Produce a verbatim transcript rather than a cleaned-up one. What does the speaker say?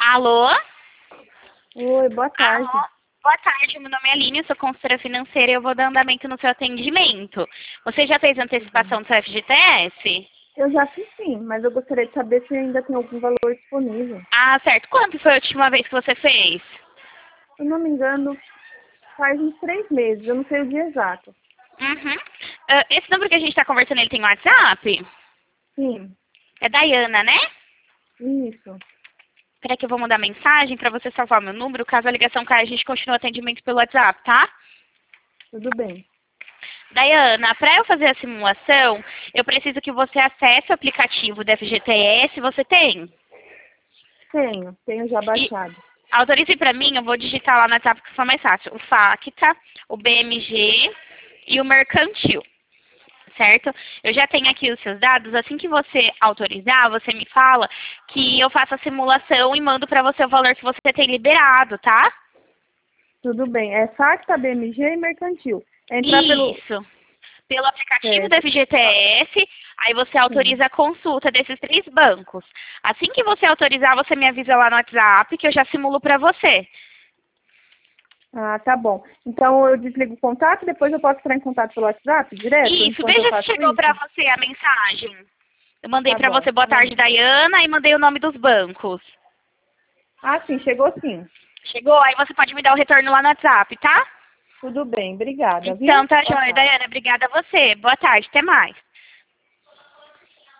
Alô? Oi, boa tarde. Alô? Boa tarde, meu nome é Aline, eu sou consultora financeira e eu vou dar andamento no seu atendimento. Você já fez antecipação do seu F G T S? Eu já fiz sim, mas eu gostaria de saber se ainda tem algum valor disponível. Ah, certo. Quanto foi a última vez que você fez? Se eu não me engano, faz uns três meses, eu não sei o dia exato. Uhum. Ah, esse número que a gente está conversando, ele tem WhatsApp? Sim, É Dayana, né? isso. Espera que eu vou mandar mensagem para você salvar meu número. Caso a ligação caia, a gente continua o atendimento pelo WhatsApp, tá? Tudo bem. Dayana, para eu fazer a simulação, eu preciso que você acesse o aplicativo do F G T S. Você tem? Tenho, tenho já E baixado. autorize para mim, eu vou digitar lá no WhatsApp que for mais fácil. O FACTA, o B M G e o Mercantil, certo? Eu já tenho aqui os seus dados. Assim que você autorizar, você me fala que eu faço a simulação e mando para você o valor que você tem liberado, tá? Tudo bem. É Facta, B M G e Mercantil. É entrar pelo... Isso. Pelo aplicativo do Certo. F G T S, aí você Sim. autoriza a consulta desses três bancos. Assim que você autorizar, você me avisa lá no WhatsApp que eu já simulo para você. Ah, tá bom. Então eu desligo o contato e depois eu posso entrar em contato pelo WhatsApp direto, Isso, enquanto eu veja se faço chegou para isso? você a mensagem. Eu mandei Tá para bom. você boa tarde, Dayana, e mandei o nome dos bancos. Ah, sim, chegou sim. Chegou? Aí você pode me dar o retorno lá no WhatsApp, tá? Tudo bem, obrigada, Então, viu? tá Boa joia, tarde. Dayana. Obrigada a você. Boa tarde, até mais.